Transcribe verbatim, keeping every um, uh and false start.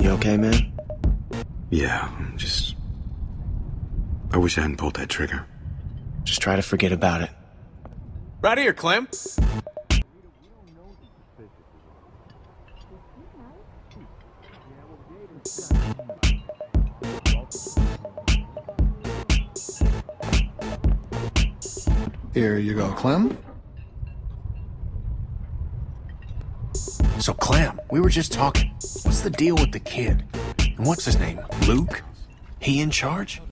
You okay, man? Yeah, I'm just... I wish I hadn't pulled that trigger. Just try to forget about it. Right here, Clem. Here you go, Clem. So, Clem, we were just talking. What's the deal with the kid? And what's his name? Luke? He in charge?